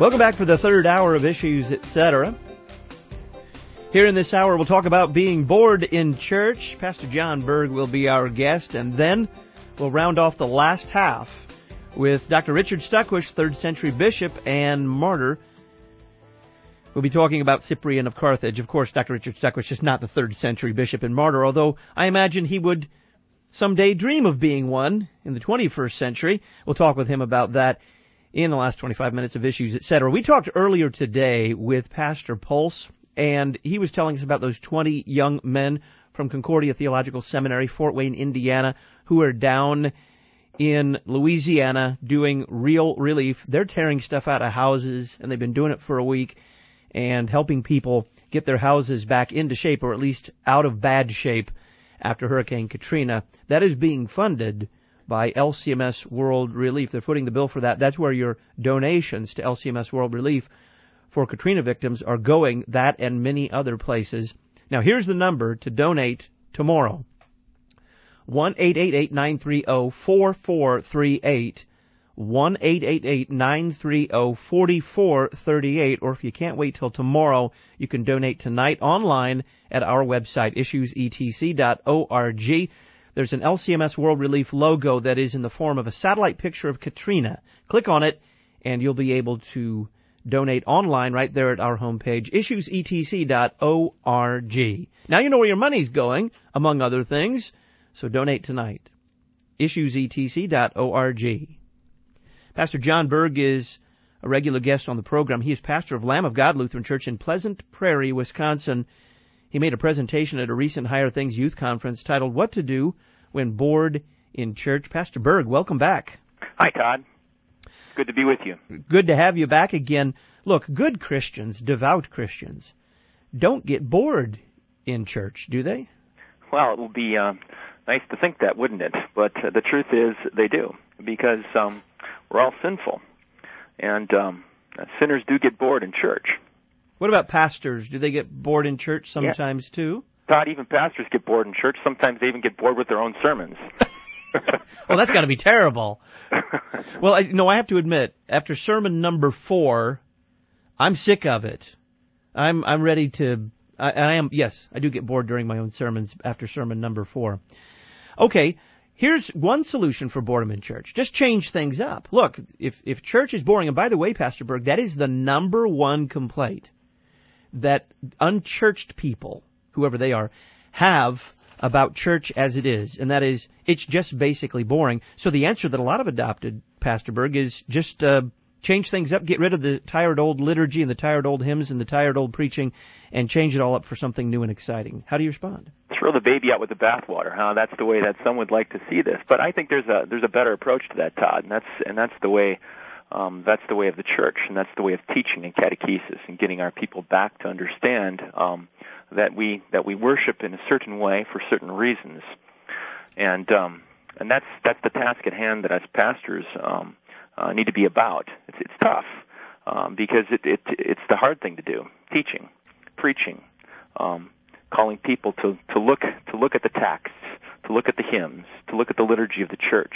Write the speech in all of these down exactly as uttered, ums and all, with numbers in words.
Welcome back for the third hour of Issues, et cetera. Here in this hour, we'll talk about being bored in church. Pastor John Berg will be our guest, and then we'll round off the last half with Doctor Richard Stuckwish, third century bishop and martyr. We'll be talking about Cyprian of Carthage. Of course, Doctor Richard Stuckwish is not the third century bishop and martyr, although I imagine he would someday dream of being one in the twenty-first century. We'll talk with him about that in the last twenty-five minutes of Issues, et cetera. We talked earlier today with Pastor Pulse, and he was telling us about those twenty young men from Concordia Theological Seminary, Fort Wayne, Indiana, who are down in Louisiana doing real relief. They're tearing stuff out of houses, and they've been doing it for a week and helping people get their houses back into shape, or at least out of bad shape after Hurricane Katrina. That is being funded by L C M S World Relief. They're footing the bill for that. That's where your donations to L C M S World Relief for Katrina victims are going, that and many other places. Now, here's the number to donate tomorrow. one eight eight eight, nine three zero, four four three eight. one eight eight eight, nine three zero, four four three eight. Or if you can't wait till tomorrow, you can donate tonight online at our website, issues e t c dot org. There's an L C M S World Relief logo that is in the form of a satellite picture of Katrina. Click on it, and you'll be able to donate online right there at our homepage, issues e t c dot org. Now you know where your money's going, among other things, so donate tonight. issues e t c dot org. Pastor John Berg is a regular guest on the program. He is pastor of Lamb of God Lutheran Church in Pleasant Prairie, Wisconsin. He made a presentation at a recent Higher Things Youth Conference titled, What to Do When Bored in Church. Pastor Berg, welcome back. Hi, Todd. Good to be with you. Good to have you back again. Look, good Christians, devout Christians, don't get bored in church, do they? Well, it would be uh, nice to think that, wouldn't it? But uh, the truth is they do, because um, we're all sinful, and um, sinners do get bored in church. What about pastors? Do they get bored in church sometimes yeah. too? Todd, even pastors get bored in church. Sometimes they even get bored with their own sermons. Well, that's got to be terrible. Well, I, no, I have to admit, after sermon number four, I'm sick of it. I'm I'm ready to. I, I am yes, I do get bored during my own sermons after sermon number four. Okay, here's one solution for boredom in church. Just change things up. Look, if if church is boring, and by the way, Pastor Berg, that is the number one complaint that unchurched people, whoever they are, have about church as it is, and that is, it's just basically boring. So the answer that a lot of adopted, Pastor Berg, is just uh, change things up, get rid of the tired old liturgy and the tired old hymns and the tired old preaching, and change it all up for something new and exciting. How do you respond? Throw the baby out with the bathwater, huh? That's the way that some would like to see this. But I think there's a there's a better approach to that, Todd, and that's and that's the way um, that's the way of the church, and that's the way of teaching and catechesis and getting our people back to understand um, that we that we worship in a certain way for certain reasons, and um, and that's that's the task at hand that us pastors um, uh, need to be about. It's, it's tough um, because it, it it's the hard thing to do: teaching, preaching, um, calling people to, to look to look at the texts, to look at the hymns, to look at the liturgy of the church.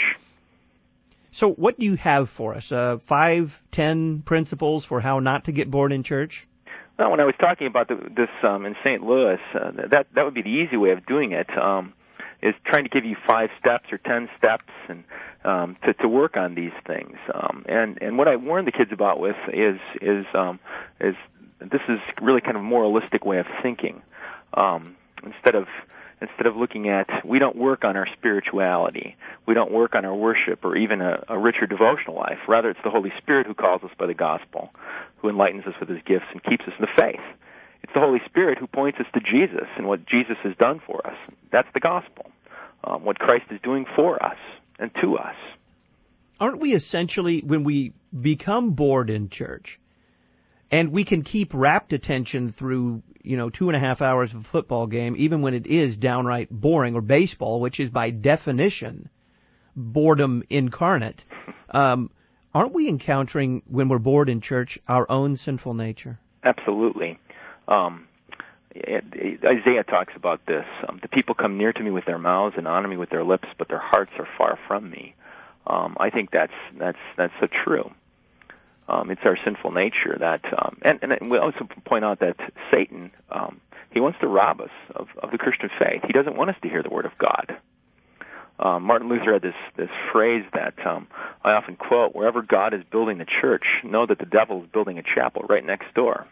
So, what do you have for us? Uh, five, ten principles for how not to get bored in church? Well, when I was talking about the, this um, in Saint Louis, uh, that that would be the easy way of doing it. Um, is trying to give you five steps or ten steps and um, to to work on these things. Um, and and what I warn the kids about with is is um, is this is really kind of a moralistic way of thinking. Um, instead of instead of looking at, we don't work on our spirituality, we don't work on our worship or even a, a richer devotional life. Rather, it's the Holy Spirit who calls us by the gospel, who enlightens us with His gifts and keeps us in the faith. It's the Holy Spirit who points us to Jesus and what Jesus has done for us. That's the gospel, um, what Christ is doing for us and to us. Aren't we essentially, when we become bored in church, and we can keep rapt attention through, you know, two and a half hours of a football game, even when it is downright boring, or baseball, which is by definition boredom incarnate, um, aren't we encountering, when we're bored in church, our own sinful nature? Absolutely. Um, it, it, Isaiah talks about this. Um, the people come near to me with their mouths and honor me with their lips, but their hearts are far from me. Um, I think that's that's that's so true. Um, it's our sinful nature that, um, and, and we also point out that Satan, um, he wants to rob us of, of the Christian faith. He doesn't want us to hear the Word of God. Um, Martin Luther had this, this phrase that um, I often quote, wherever God is building the church, know that the devil is building a chapel right next door.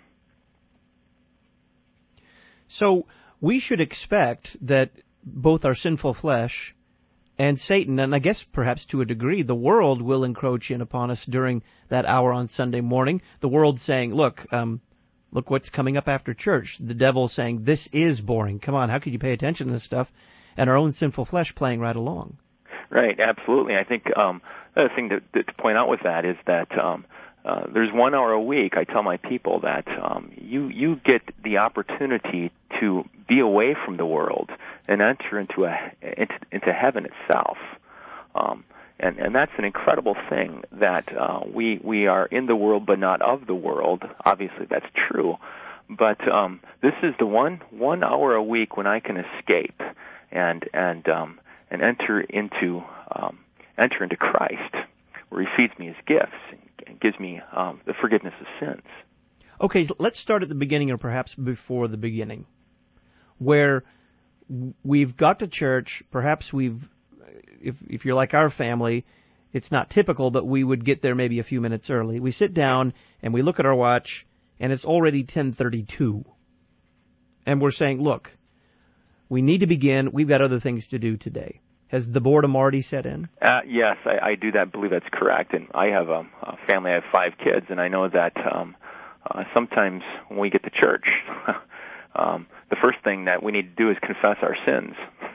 So we should expect that both our sinful flesh and Satan, and I guess perhaps to a degree, the world will encroach in upon us during that hour on Sunday morning. The world saying, look, um, look what's coming up after church. The devil saying, this is boring. Come on, how could you pay attention to this stuff? And our own sinful flesh playing right along. Right, absolutely. I think um, the other thing to, to point out with that is that um, uh, there's one hour a week. I tell my people that um, you you get the opportunity to be away from the world and enter into a into, into heaven itself, um, and and that's an incredible thing. That uh, we we are in the world but not of the world. Obviously, that's true, but um, this is the one one hour a week when I can escape and and um, and enter into um, enter into Christ, where He feeds me His gifts and gives me um, the forgiveness of sins. Okay, so let's start at the beginning, or perhaps before the beginning, where we've got to church. Perhaps we've, if if you're like our family, it's not typical, but we would get there maybe a few minutes early. We sit down and we look at our watch, and it's already ten thirty-two, and we're saying, look, we need to begin. We've got other things to do today. Has the boredom already set in? Uh, yes, I, I do that. Believe that's correct. And I have a, a family. I have five kids, and I know that um, uh, sometimes when we get to church, um, the first thing that we need to do is confess our sins.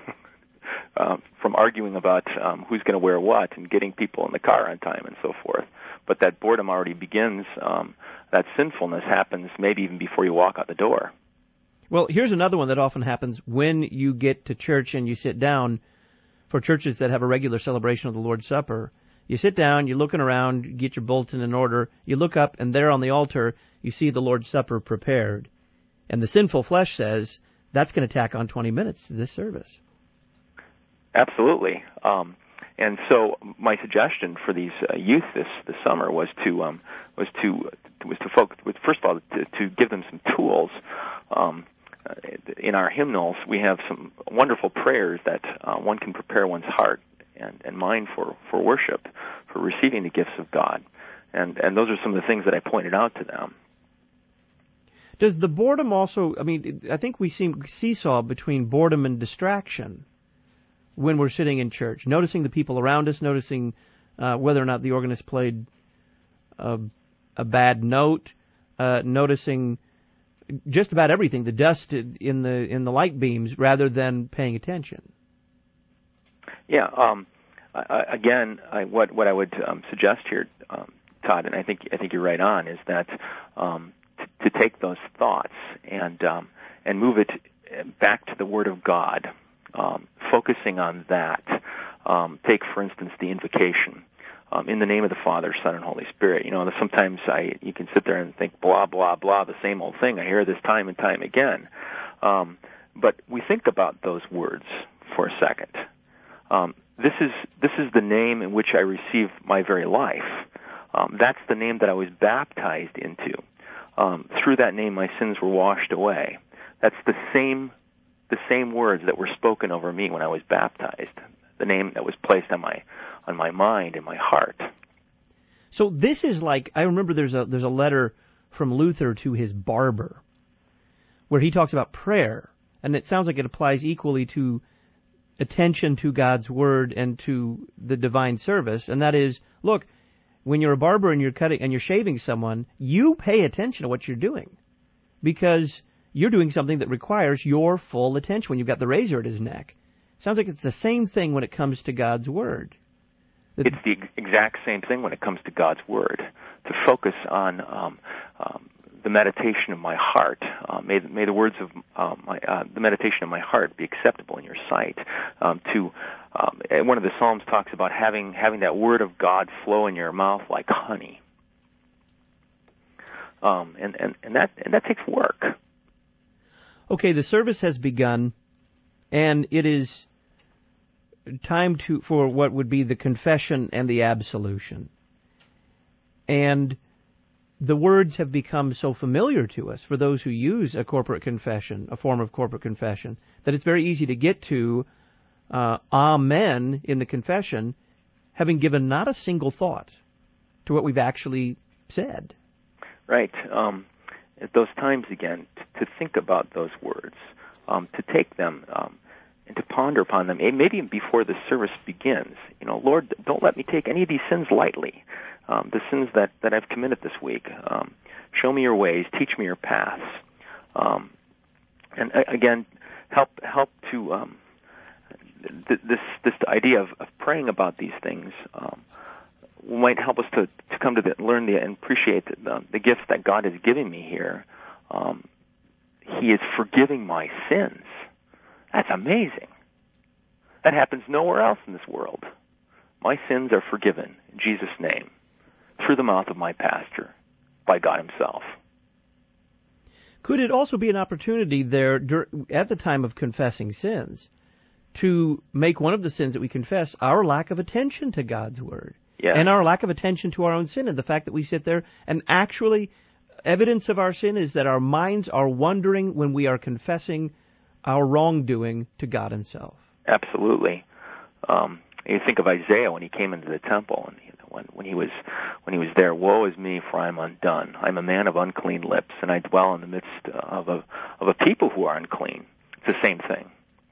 uh, from arguing about um, who's going to wear what and getting people in the car on time and so forth. But that boredom already begins. Um, that sinfulness happens maybe even before you walk out the door. Well, here's another one that often happens when you get to church and you sit down. For churches that have a regular celebration of the Lord's Supper, you sit down, you're looking around, you get your bulletin in order, you look up, and there on the altar, you see the Lord's Supper prepared. And the sinful flesh says, that's going to tack on twenty minutes to this service. Absolutely. Um, and so my suggestion for these uh, youth this, this summer was to um, was to was to focus, was first of all, to, to give them some tools. Um, In our hymnals, we have some wonderful prayers that uh, one can prepare one's heart and, and mind for, for worship, for receiving the gifts of God. And, and those are some of the things that I pointed out to them. Does the boredom also, I mean, I think we seem seesaw between boredom and distraction when we're sitting in church, noticing the people around us, noticing uh, whether or not the organist played a, a bad note, uh, noticing just about everything, the dust in the in the light beams, rather than paying attention. Yeah. Um, I, again, I, what what I would um, suggest here, um, Todd, and I think I think you're right on, is that um, t- to take those thoughts and um, and move it back to the Word of God, um, focusing on that. Um, take, for instance, the invocation. Um, in the name of the Father, Son, and Holy Spirit. You know, sometimes I you can sit there and think blah blah blah, the same old thing. I hear this time and time again. Um, but we think about those words for a second. Um, this is this is the name in which I receive my very life. Um, that's the name that I was baptized into. Um, through that name, my sins were washed away. That's the same the same words that were spoken over me when I was baptized. The name that was placed on my on my mind and my heart. So this is like, I remember there's a there's a letter from Luther to his barber where he talks about prayer, and it sounds like it applies equally to attention to God's word and to the divine service, and that is, look, when you're a barber and you're cutting and you're shaving someone, you pay attention to what you're doing because you're doing something that requires your full attention when you've got the razor at his neck. Sounds like it's the same thing when it comes to God's Word. It's the exact same thing when it comes to God's Word, to focus on um, um, the meditation of my heart. Uh, may, may the words of uh, my, uh, the meditation of my heart be acceptable in your sight. Um, to um, one of the Psalms talks about having having that Word of God flow in your mouth like honey, um, and, and, and that and that takes work. Okay, the service has begun. And it is time to for what would be the confession and the absolution. And the words have become so familiar to us for those who use a corporate confession, a form of corporate confession, that it's very easy to get to uh, amen in the confession, having given not a single thought to what we've actually said. Right. Um, at those times, again, t- to think about those words, um, to take them um, and to ponder upon them, maybe before the service begins. You know, Lord, don't let me take any of these sins lightly, um, the sins that, that I've committed this week. Um, show me your ways, teach me your paths. Um, and uh, again, help help to um, th- this this idea of, of praying about these things um, might help us to, to come to the, learn the, and appreciate the, the gifts that God is giving me here. Um, he is forgiving my sins. That's amazing. That happens nowhere else in this world. My sins are forgiven in Jesus' name through the mouth of my pastor by God himself. Could it also be an opportunity there at the time of confessing sins to make one of the sins that we confess our lack of attention to God's Word? Yeah. And our lack of attention to our own sin, and the fact that we sit there and actually evidence of our sin is that our minds are wandering when we are confessing our wrongdoing to God himself. Absolutely. Um, you think of Isaiah when he came into the temple, and when, when he was when he was there, woe is me, for I am undone. I am a man of unclean lips, and I dwell in the midst of a of a people who are unclean. It's the same thing.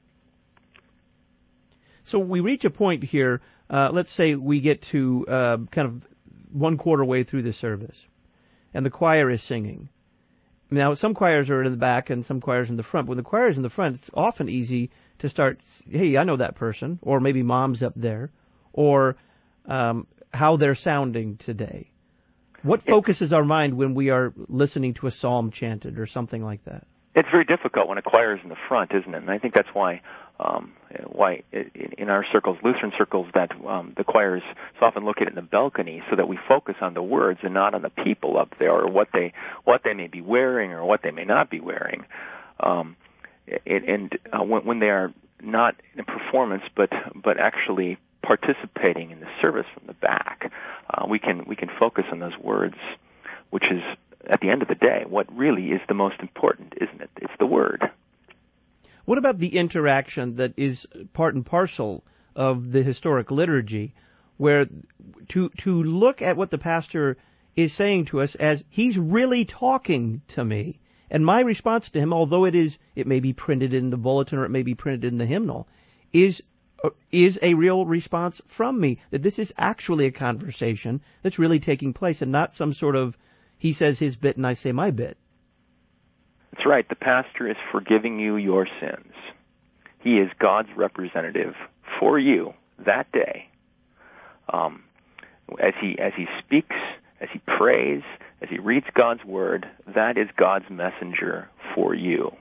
So we reach a point here. Uh, let's say we get to uh, kind of one quarter way through the service, and the choir is singing. Now, some choirs are in the back and some choirs in the front. When the choir is in the front, it's often easy to start, hey, I know that person, or maybe mom's up there, or um, how they're sounding today. What focuses our mind when we are listening to a psalm chanted or something like that? It's very difficult when a choir is in the front, isn't it? And I think that's why, um, why in our circles, Lutheran circles, that um, the choirs so often located in the balcony, so that we focus on the words and not on the people up there, or what they what they may be wearing or what they may not be wearing. Um, it, and uh, when, when they are not in a performance, but but actually participating in the service from the back, uh, we can we can focus on those words, which is, at the end of the day, what really is the most important, isn't it? It's the Word. What about the interaction that is part and parcel of the historic liturgy, where to to look at what the pastor is saying to us as he's really talking to me, and my response to him, although it is it may be printed in the bulletin or it may be printed in the hymnal, is is a real response from me, that this is actually a conversation that's really taking place and not some sort of he says his bit and I say my bit. That's right. The pastor is forgiving you your sins. He is God's representative for you that day. Um, as he as he speaks, as he prays, as he reads God's Word, that is God's messenger for you.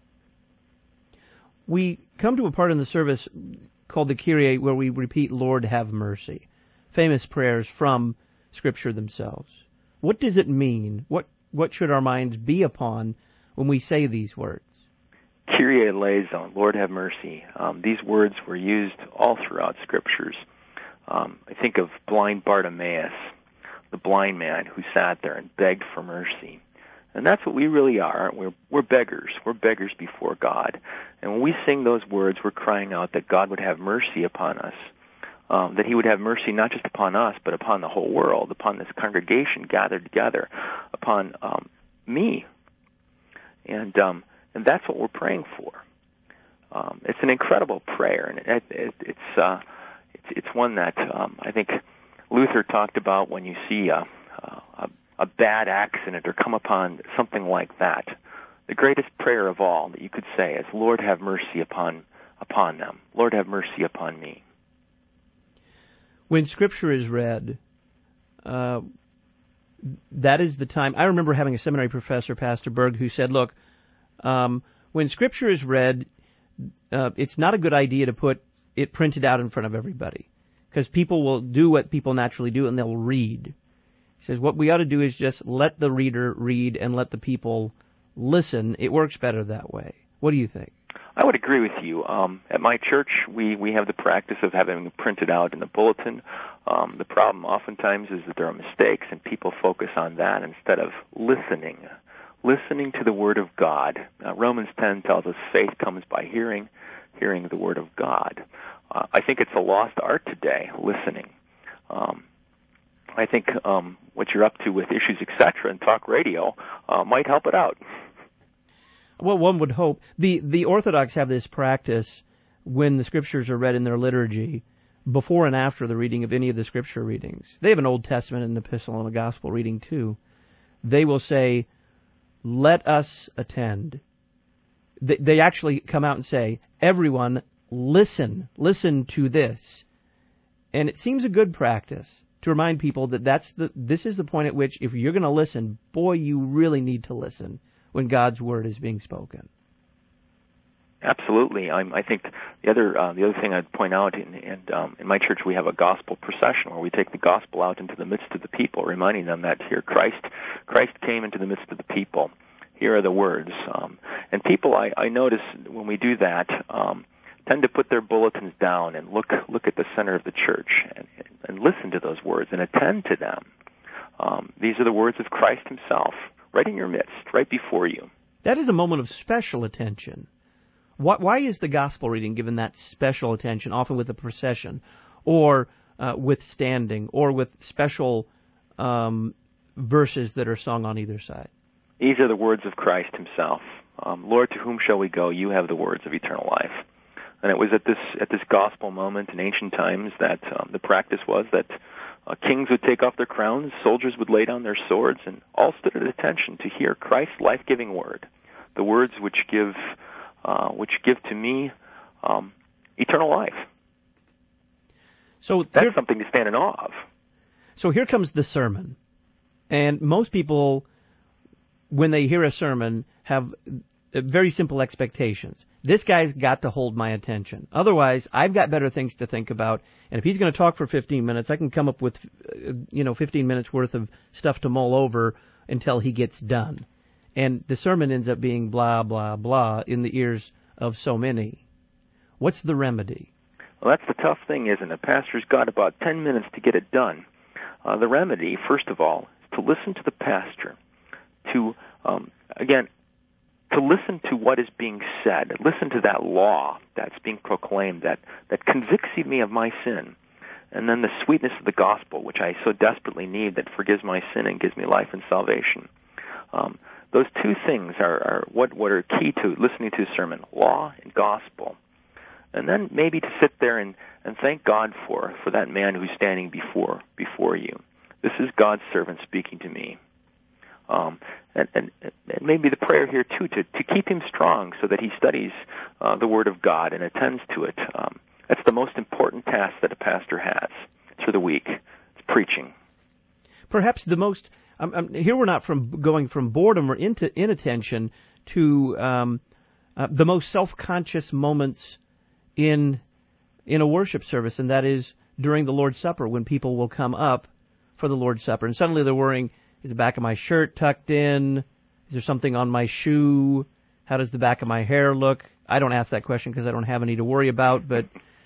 We come to a part in the service called the Kyrie, where we repeat, Lord, have mercy. Famous prayers from Scripture themselves. What does it mean? What what should our minds be upon when we say these words? Kyrie eleison, Lord have mercy. Um, these words were used all throughout Scriptures. Um, I think of blind Bartimaeus, the blind man who sat there and begged for mercy. And that's what we really are. We're, we're beggars. We're beggars before God. And when we sing those words, we're crying out that God would have mercy upon us. Um, that he would have mercy not just upon us, but upon the whole world, upon this congregation gathered together, upon um, me. And um, and that's what we're praying for. Um, it's an incredible prayer, and it, it, it's, uh, it's it's one that um, I think Luther talked about when you see a, a, a bad accident or come upon something like that. The greatest prayer of all that you could say is, Lord, have mercy upon upon them. Lord, have mercy upon me. When Scripture is read, uh, that is the time. I remember having a seminary professor, Pastor Berg, who said, look, um, when Scripture is read, uh, it's not a good idea to put it printed out in front of everybody, because people will do what people naturally do, and they'll read. He says what we ought to do is just let the reader read and let the people listen. It works better that way. What do you think? I would agree with you. Um, at my church, we, we have the practice of having it printed out in the bulletin, Um, the problem oftentimes is that there are mistakes, and people focus on that instead of listening, listening to the Word of God. Uh, Romans ten tells us faith comes by hearing, hearing the Word of God. Uh, I think it's a lost art today, listening. Um, I think um, what you're up to with Issues, et cetera, and talk radio uh, might help it out. Well, one would hope. The the Orthodox have this practice when the Scriptures are read in their liturgy, before and after the reading of any of the Scripture readings. They have an Old Testament, an Epistle, and a Gospel reading too. They will say, let us attend. They, they actually come out and say, everyone, listen, listen to this. And it seems a good practice to remind people that that's the this is the point at which, if you're going to listen, boy, you really need to listen when God's Word is being spoken. Absolutely. I'm, I think the other uh, the other thing I'd point out, in, and um, in my church we have a gospel procession where we take the gospel out into the midst of the people, reminding them that here Christ Christ came into the midst of the people. Here are the words. Um, and people, I, I notice when we do that, um, tend to put their bulletins down and look look at the center of the church and, and listen to those words and attend to them. Um, these are the words of Christ Himself, right in your midst, right before you. That is a moment of special attention. Why, why is the gospel reading given that special attention, often with a procession, or uh, with standing, or with special um, verses that are sung on either side? These are the words of Christ Himself. Um, Lord, to whom shall we go? You have the words of eternal life. And it was at this at this gospel moment in ancient times that um, the practice was that uh, kings would take off their crowns, soldiers would lay down their swords, and all stood at attention to hear Christ's life-giving word, the words which give uh, which give to me um, eternal life. So that's here, something to stand in awe of. So here comes the sermon, and most people, when they hear a sermon, have very simple expectations. This guy's got to hold my attention. Otherwise, I've got better things to think about. And if he's going to talk for fifteen minutes, I can come up with, you know, fifteen minutes worth of stuff to mull over until he gets done. And the sermon ends up being blah, blah, blah in the ears of so many. What's the remedy? Well, that's the tough thing, isn't it? Pastor's got about ten minutes to get it done. Uh, the remedy, first of all, is to listen to the pastor, to, um, again, to listen to what is being said, listen to that law that's being proclaimed that, that convicts me of my sin, and then the sweetness of the gospel, which I so desperately need, that forgives my sin and gives me life and salvation. Um, those two things are, are what, what are key to listening to a sermon, law and gospel. And then maybe to sit there and, and thank God for, for that man who's standing before before you. This is God's servant speaking to me. Um, and, and, and maybe the prayer here, too, to, to keep him strong so that he studies uh, the Word of God and attends to it. Um, that's the most important task that a pastor has through the week. It's preaching. Perhaps the most, um, um, here we're not from going from boredom or into inattention to um, uh, the most self-conscious moments in in a worship service, and that is during the Lord's Supper, when people will come up for the Lord's Supper, and suddenly they're worrying, is the back of my shirt tucked in? Is there something on my shoe? How does the back of my hair look? I don't ask that question because I don't have any to worry about, but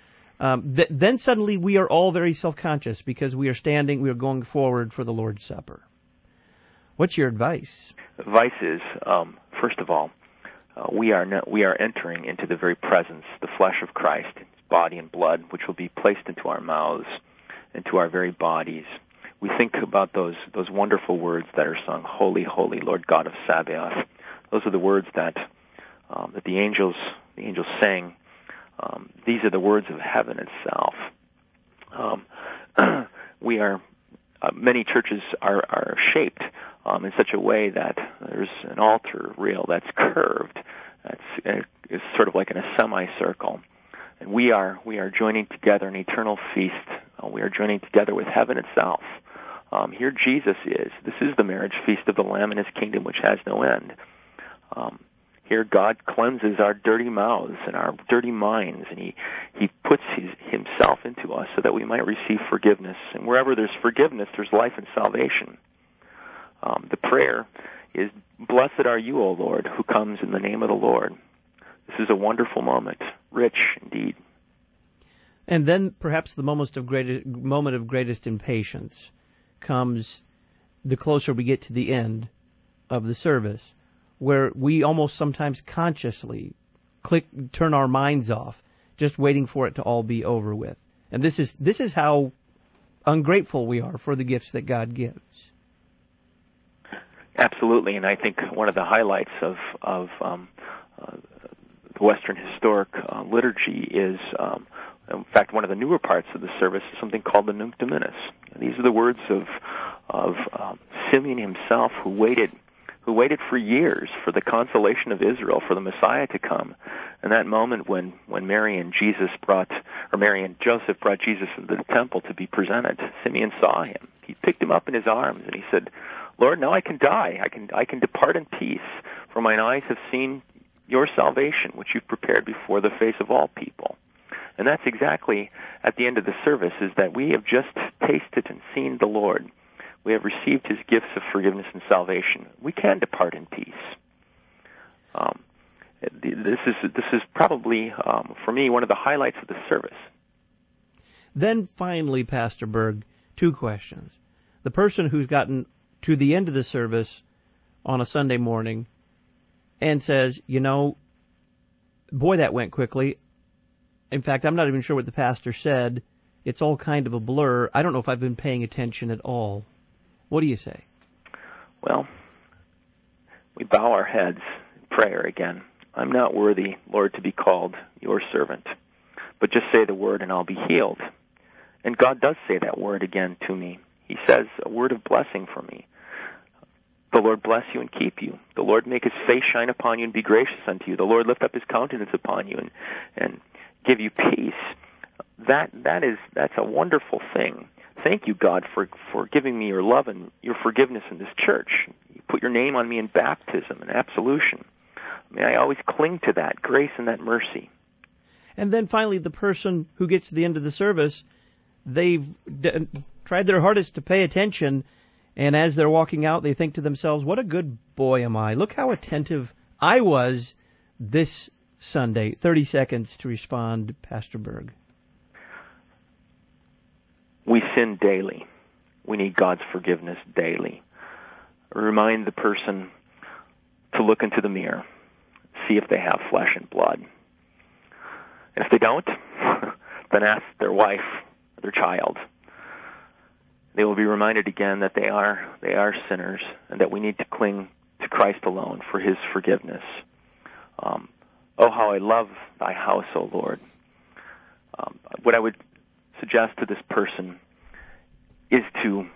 um, th- then suddenly we are all very self-conscious because we are standing, we are going forward for the Lord's Supper. What's your advice? Advice is, um, first of all, uh, we are no, we are entering into the very presence, the flesh of Christ, His body and blood, which will be placed into our mouths, into our very bodies. We think about those those wonderful words that are sung, "Holy, holy, Lord God of Sabaoth." Those are the words that um, that the angels the angels sang. Um, these are the words of heaven itself. Um, we are uh, many churches are are shaped um, in such a way that there's an altar rail that's curved. That's uh, is sort of like in a semicircle, and we are we are joining together an eternal feast. Uh, we are joining together with heaven itself. Um, here Jesus is. This is the marriage feast of the Lamb in His kingdom, which has no end. Um, here God cleanses our dirty mouths and our dirty minds, and He, he puts his, Himself into us so that we might receive forgiveness. And wherever there's forgiveness, there's life and salvation. Um, the prayer is, "Blessed are you, O Lord, who comes in the name of the Lord." This is a wonderful moment, rich indeed. And then perhaps the moment of greatest, moment of greatest impatience comes the closer we get to the end of the service, where we almost sometimes consciously click, turn our minds off, just waiting for it to all be over with. And this is this is how ungrateful we are for the gifts that God gives. Absolutely, and I think one of the highlights of of um, uh, the Western historic uh, liturgy is, um, in fact, one of the newer parts of the service is something called the Nunc Dimittis. These are the words of of um, Simeon himself, who waited. who waited for years for the consolation of Israel, for the Messiah to come. And that moment when, when Mary and Jesus brought, or Mary and Joseph brought Jesus into the temple to be presented, Simeon saw him. He picked him up in his arms and he said, Lord, now I can die. I can, I can depart in peace, for mine eyes have seen your salvation, which you've prepared before the face of all people. And that's exactly at the end of the service, is that we have just tasted and seen the Lord. We have received his gifts of forgiveness and salvation. We can depart in peace. Um, this is this is probably, um, for me, one of the highlights of the service. Then finally, Pastor Berg, two questions. The person who's gotten to the end of the service on a Sunday morning and says, you know, boy, that went quickly. In fact, I'm not even sure what the pastor said. It's all kind of a blur. I don't know if I've been paying attention at all. What do you say? Well, we bow our heads in prayer again. I'm not worthy, Lord, to be called your servant, but just say the word and I'll be healed. And God does say that word again to me. He says a word of blessing for me. The Lord bless you and keep you. The Lord make his face shine upon you and be gracious unto you. The Lord lift up his countenance upon you and, and give you peace. That that is that's a wonderful thing. Thank you, God, for, for giving me your love and your forgiveness in this church. You put your name on me in baptism and absolution. May I always cling to that grace and that mercy. And then finally, the person who gets to the end of the service, they've d- tried their hardest to pay attention, and as they're walking out, they think to themselves, what a good boy am I. Look how attentive I was this Sunday. thirty seconds to respond, Pastor Berg. We sin daily. We need God's forgiveness daily. Remind the person to look into the mirror, see if they have flesh and blood. And if they don't, then ask their wife or their child. They will be reminded again that they are they are sinners and that we need to cling to Christ alone for his forgiveness. Um, oh, how I love thy house, O Lord. Um, what I would suggest to this person is to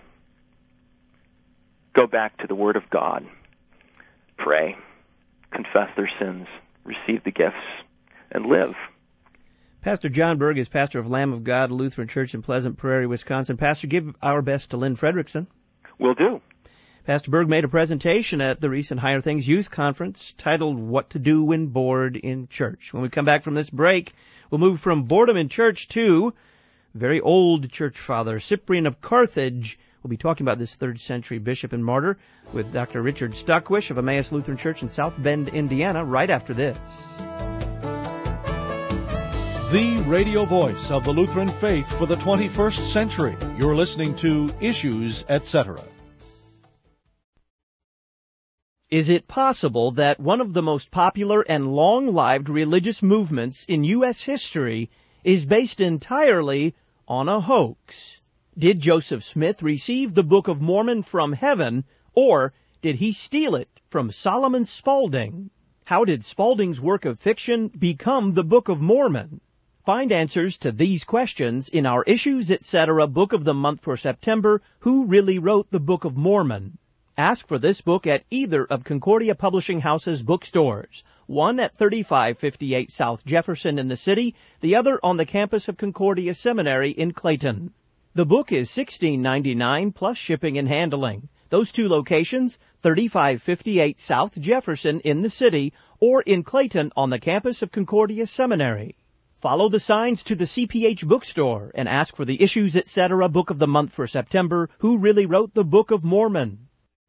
go back to the Word of God, pray, confess their sins, receive the gifts, and live. Pastor John Berg is pastor of Lamb of God Lutheran Church in Pleasant Prairie, Wisconsin. Pastor, give our best to Lynn Fredrickson. Will do. Pastor Berg made a presentation at the recent Higher Things Youth Conference titled What to Do When Bored in Church. When we come back from this break, we'll move from boredom in church to very old church father, Cyprian of Carthage. We'll be talking about this third century bishop and martyr with Doctor Richard Stockwish of Emmaus Lutheran Church in South Bend, Indiana, right after this. The radio voice of the Lutheran faith for the twenty-first century. You're listening to Issues, et cetera. Is it possible that one of the most popular and long-lived religious movements in U S history is based entirely on a hoax? Did Joseph Smith receive the Book of Mormon from heaven, or did he steal it from Solomon Spaulding? How did Spaulding's work of fiction become the Book of Mormon? Find answers to these questions in our Issues, et cetera Book of the Month for September, Who Really Wrote the Book of Mormon? Ask for this book at either of Concordia Publishing House's bookstores, one at thirty-five fifty-eight South Jefferson in the city, the other on the campus of Concordia Seminary in Clayton. The book is sixteen ninety-nine plus shipping and handling. Those two locations, thirty-five fifty-eight South Jefferson in the city or in Clayton on the campus of Concordia Seminary. Follow the signs to the C P H bookstore and ask for the Issues, et cetera Book of the Month for September, Who Really Wrote the Book of Mormon?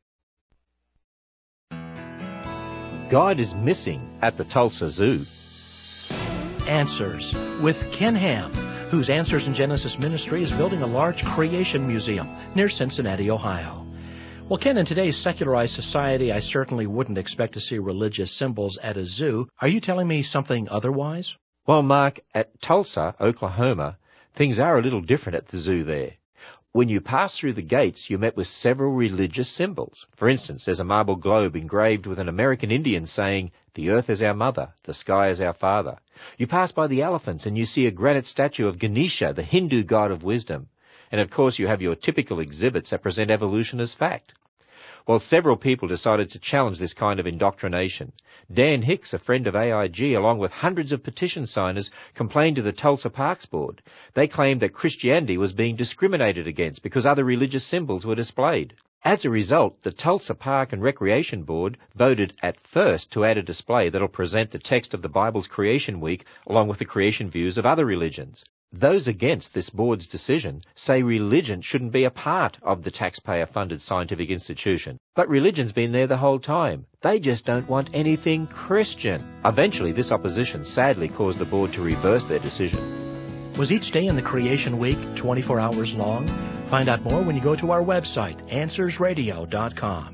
God is missing at the Tulsa Zoo. Answers with Ken Ham whose Answers in Genesis ministry is building a large creation museum near Cincinnati, Ohio. Well, Ken, in today's secularized society, I certainly wouldn't expect to see religious symbols at a zoo. Are you telling me something otherwise? Well, Mark, at Tulsa, Oklahoma, things are a little different at the zoo there. When you pass through the gates, you're met with several religious symbols. For instance, there's a marble globe engraved with an American Indian saying, "The earth is our mother, the sky is our father." You pass by the elephants and you see a granite statue of Ganesha, the Hindu god of wisdom. And of course you have your typical exhibits that present evolution as fact. Well, several people decided to challenge this kind of indoctrination. Dan Hicks, a friend of A I G, along with hundreds of petition signers, complained to the Tulsa Parks Board. They claimed that Christianity was being discriminated against because other religious symbols were displayed. As a result, the Tulsa Park and Recreation Board voted at first to add a display that'll present the text of the Bible's Creation Week along with the creation views of other religions. Those against this board's decision say religion shouldn't be a part of the taxpayer-funded scientific institution. But religion's been there the whole time. They just don't want anything Christian. Eventually, this opposition sadly caused the board to reverse their decision. Was each day in the Creation Week twenty-four hours long? Find out more when you go to our website, answers radio dot com.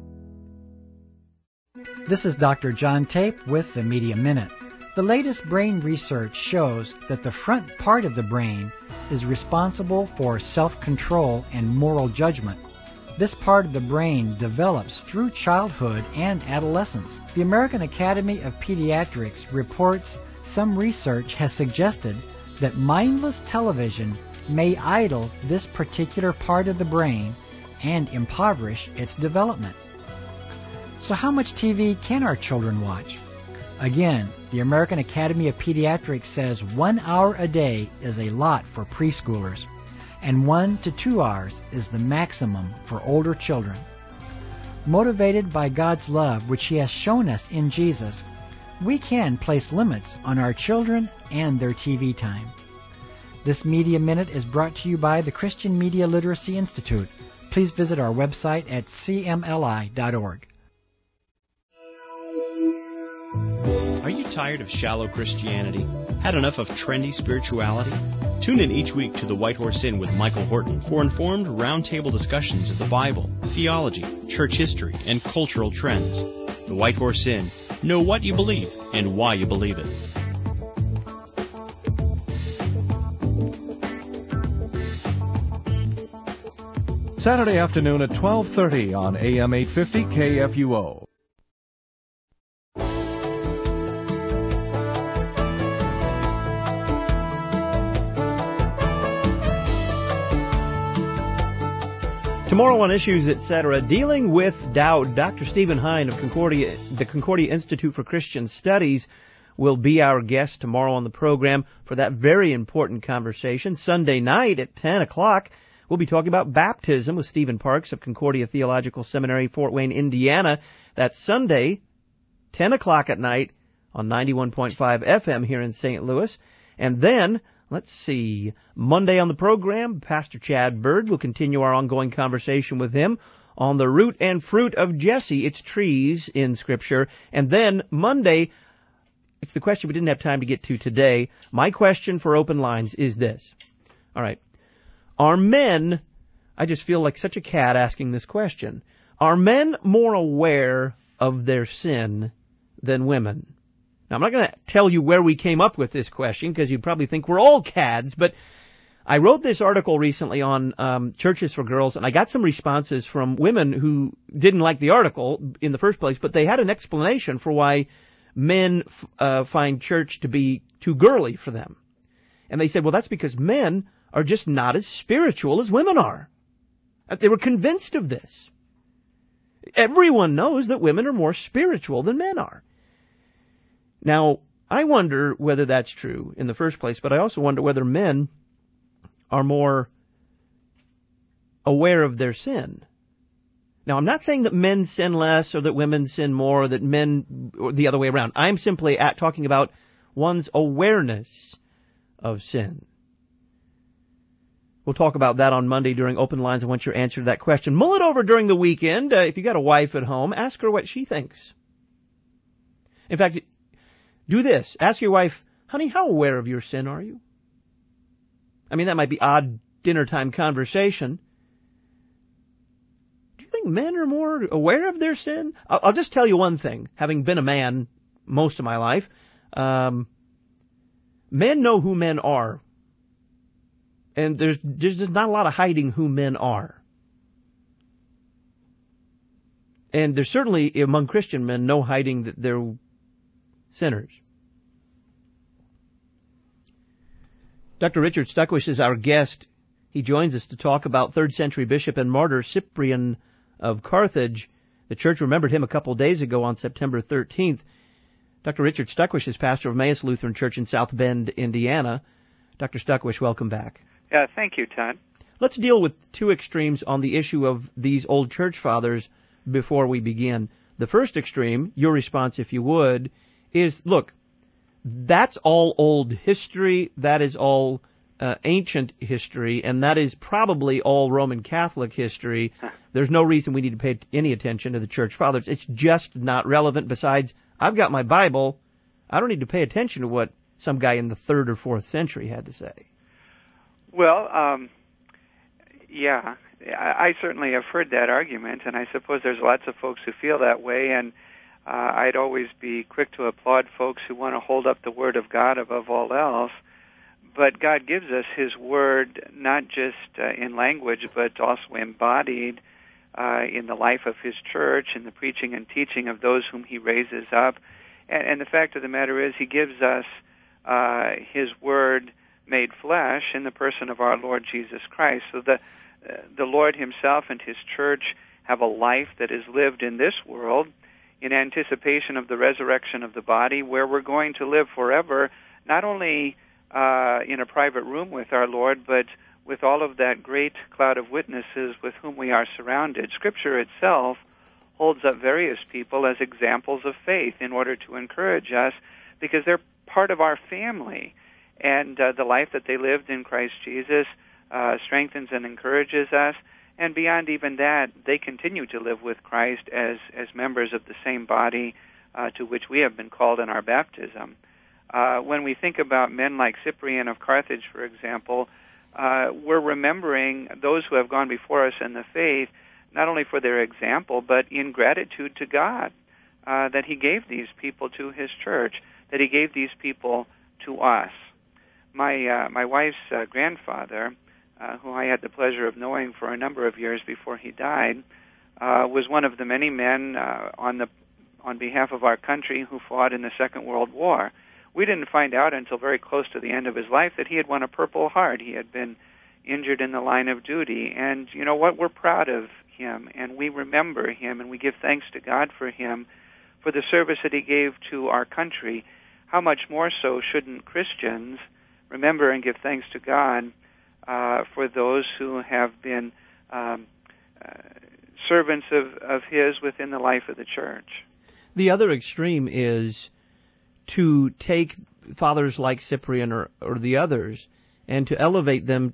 This is Doctor John Tape with the Media Minute. The latest brain research shows that the front part of the brain is responsible for self-control and moral judgment. This part of the brain develops through childhood and adolescence. The American Academy of Pediatrics reports some research has suggested that mindless television may idle this particular part of the brain and impoverish its development. So how much T V can our children watch? Again, the American Academy of Pediatrics says one hour a day is a lot for preschoolers, and one to two hours is the maximum for older children. Motivated by God's love, which He has shown us in Jesus, we can place limits on our children and their T V time. This Media Minute is brought to you by the Christian Media Literacy Institute. Please visit our website at c m l i dot org. Are you tired of shallow Christianity? Had enough of trendy spirituality? Tune in each week to the White Horse Inn with Michael Horton for informed roundtable discussions of the Bible, theology, church history, and cultural trends. The White Horse Inn. Know what you believe and why you believe it. Saturday afternoon at twelve thirty on A M eight fifty K F U O. Tomorrow on Issues, et cetera, dealing with doubt, Doctor Stephen Hein of Concordia, the Concordia Institute for Christian Studies will be our guest tomorrow on the program for that very important conversation. Sunday night at ten o'clock, we'll be talking about baptism with Stephen Parks of Concordia Theological Seminary, Fort Wayne, Indiana. That's Sunday, ten o'clock at night on ninety-one point five F M here in Saint Louis. And then, let's see, Monday on the program, Pastor Chad Bird will continue our ongoing conversation with him on the root and fruit of Jesse, its trees in Scripture. And then Monday, it's the question we didn't have time to get to today. My question for Open Lines is this. All right. Are men, I just feel like such a cat asking this question, are men more aware of their sin than women? Now, I'm not going to tell you where we came up with this question because you probably think we're all cads, but I wrote this article recently on um, churches for girls, and I got some responses from women who didn't like the article in the first place, but they had an explanation for why men uh, find church to be too girly for them. And they said, well, that's because men are just not as spiritual as women are. They were convinced of this. Everyone knows that women are more spiritual than men are. Now, I wonder whether that's true in the first place, but I also wonder whether men are more aware of their sin. Now, I'm not saying that men sin less or that women sin more or that men, or the other way around. I'm simply at talking about one's awareness of sin. We'll talk about that on Monday during Open Lines. I want your answer to that question. Mull it over during the weekend. Uh, if you got a wife at home, ask her what she thinks. In fact, do this. Ask your wife, honey, how aware of your sin are you? I mean, that might be odd dinner time conversation. Do you think men are more aware of their sin? I'll, I'll just tell you one thing, having been a man most of my life. Um, men know who men are. And there's, there's just not a lot of hiding who men are. And there's certainly, among Christian men, no hiding that they're sinners. Doctor Richard Stuckwish is our guest. He joins us to talk about third century bishop and martyr Cyprian of Carthage. The church remembered him a couple of days ago on September thirteenth. Doctor Richard Stuckwish is pastor of Emmaus Lutheran Church in South Bend, Indiana. Doctor Stuckwish, welcome back. Yeah, thank you, Todd. Let's deal with two extremes on the issue of these old church fathers before we begin. The first extreme, your response if you would, is, look, that's all old history, that is all uh, ancient history, and that is probably all Roman Catholic history. There's no reason we need to pay any attention to the church fathers. It's just not relevant. Besides, I've got my Bible. I don't need to pay attention to what some guy in the third or fourth century had to say. Well, um, yeah, I certainly have heard that argument, and I suppose there's lots of folks who feel that way, and uh, I'd always be quick to applaud folks who want to hold up the Word of God above all else. But God gives us His Word not just uh, in language, but also embodied uh, in the life of His church, in the preaching and teaching of those whom He raises up. And, and the fact of the matter is, He gives us uh, His Word made flesh in the person of our Lord Jesus Christ. So the uh, the Lord Himself and His church have a life that is lived in this world in anticipation of the resurrection of the body, where we're going to live forever, not only uh, in a private room with our Lord, but with all of that great cloud of witnesses with whom we are surrounded. Scripture itself holds up various people as examples of faith in order to encourage us, because they're part of our family. And uh, the life that they lived in Christ Jesus uh, strengthens and encourages us. And beyond even that, they continue to live with Christ as, as members of the same body uh, to which we have been called in our baptism. Uh, when we think about men like Cyprian of Carthage, for example, uh, we're remembering those who have gone before us in the faith, not only for their example, but in gratitude to God, uh, that He gave these people to His church, that He gave these people to us. My uh, my wife's uh, grandfather, uh, who I had the pleasure of knowing for a number of years before he died, uh, was one of the many men uh, on the on behalf of our country who fought in the Second World War. We didn't find out until very close to the end of his life that he had won a Purple Heart. He had been injured in the line of duty. And you know what? We're proud of him, and we remember him, and we give thanks to God for him, for the service that he gave to our country. How much more so shouldn't Christians remember and give thanks to God uh, for those who have been um, uh, servants of, of His within the life of the church? The other extreme is to take fathers like Cyprian or, or the others and to elevate them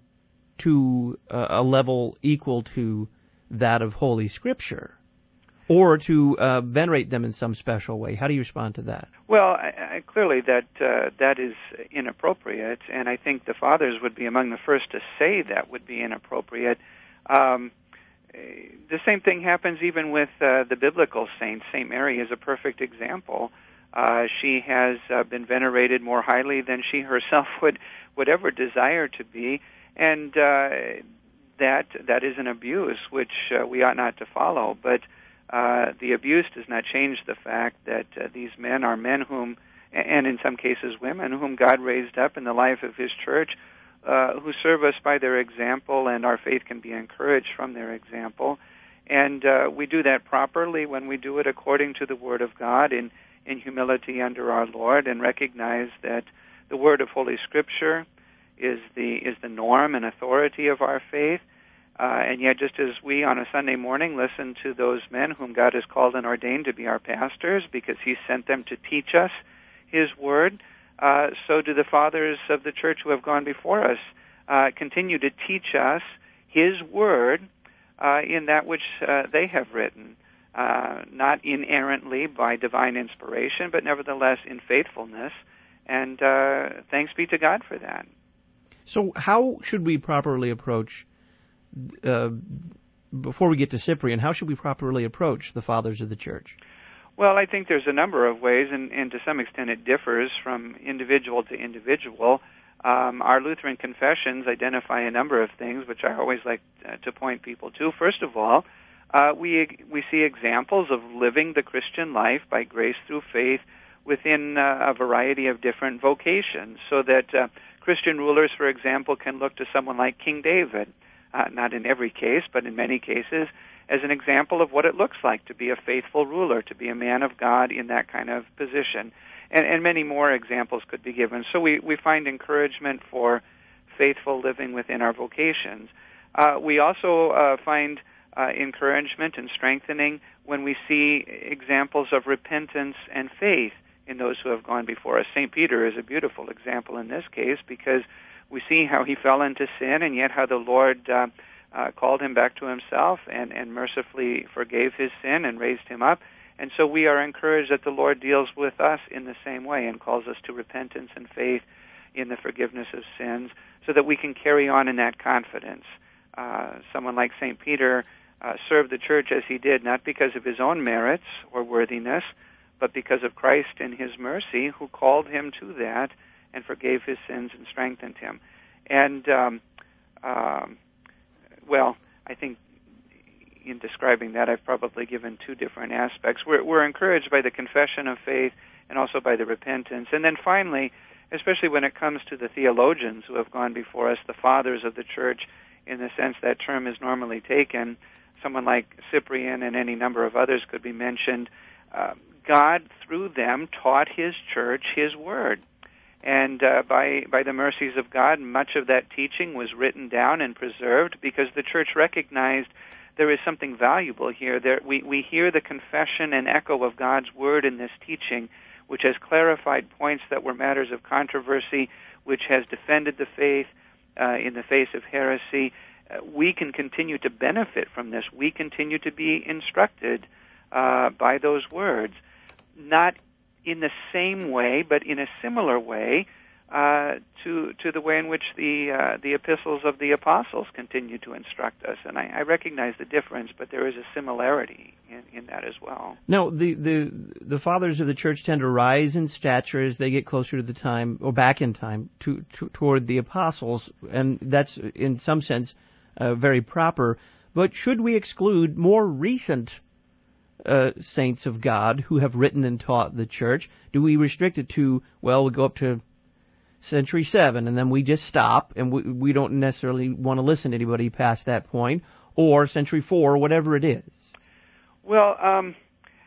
to uh, a level equal to that of Holy Scripture, or to uh, venerate them in some special way. How do you respond to that? Well, I, I, clearly that uh, that is inappropriate, and I think the fathers would be among the first to say that would be inappropriate. Um, the same thing happens even with uh, the biblical saints. Saint Mary is a perfect example. Uh, she has uh, been venerated more highly than she herself would, would ever desire to be, and uh, that that is an abuse which uh, we ought not to follow. But Uh, the abuse does not change the fact that uh, these men are men whom, and in some cases women, whom God raised up in the life of His church, uh, who serve us by their example, and our faith can be encouraged from their example. And uh, we do that properly when we do it according to the Word of God in, in humility under our Lord, and recognize that the Word of Holy Scripture is the is the norm and authority of our faith. Uh, and yet, just as we on a Sunday morning listen to those men whom God has called and ordained to be our pastors because He sent them to teach us His Word, uh, so do the fathers of the church who have gone before us uh, continue to teach us His Word uh, in that which uh, they have written, uh, not inerrantly by divine inspiration, but nevertheless in faithfulness. And uh, thanks be to God for that. So how should we properly approach, uh, before we get to Cyprian, how should we properly approach the fathers of the church? Well, I think there's a number of ways, and, and to some extent it differs from individual to individual. Um, our Lutheran confessions identify a number of things, which I always like uh, to point people to. First of all, uh, we we see examples of living the Christian life by grace through faith within uh, a variety of different vocations, so that uh, Christian rulers, for example, can look to someone like King David, uh, not in every case, but in many cases, as an example of what it looks like to be a faithful ruler, to be a man of God in that kind of position. And, and many more examples could be given. So we, we find encouragement for faithful living within our vocations. Uh, we also uh, find uh, encouragement and strengthening when we see examples of repentance and faith in those who have gone before us. Saint Peter is a beautiful example in this case, because we see how he fell into sin, and yet how the Lord uh, uh, called him back to himself and, and mercifully forgave his sin and raised him up. And so we are encouraged that the Lord deals with us in the same way and calls us to repentance and faith in the forgiveness of sins, so that we can carry on in that confidence. Uh, someone like Saint Peter uh, served the church as he did, not because of his own merits or worthiness, but because of Christ and his mercy, who called him to that and forgave his sins and strengthened him. And, um, um, well, I think in describing that, I've probably given two different aspects. We're, we're encouraged by the confession of faith and also by the repentance. And then finally, especially when it comes to the theologians who have gone before us, the fathers of the church, in the sense that term is normally taken, someone like Cyprian and any number of others could be mentioned. Uh, God, through them, taught his church his word. And uh, by by the mercies of God, much of that teaching was written down and preserved, because the church recognized there is something valuable here. There, we, we hear the confession and echo of God's word in this teaching, which has clarified points that were matters of controversy, which has defended the faith uh, in the face of heresy. Uh, we can continue to benefit from this. We continue to be instructed uh, by those words, not in the same way, but in a similar way uh, to to the way in which the uh, the epistles of the apostles continue to instruct us. And I, I recognize the difference, but there is a similarity in, in that as well. Now, the, the the fathers of the church tend to rise in stature as they get closer to the time, or back in time, to, to toward the apostles, and that's in some sense uh, very proper. But should we exclude more recent Uh, saints of God who have written and taught the church? Do we restrict it to, well, we go up to century seven and then we just stop and we, we don't necessarily want to listen to anybody past that point, or century four, whatever it is? Well, um,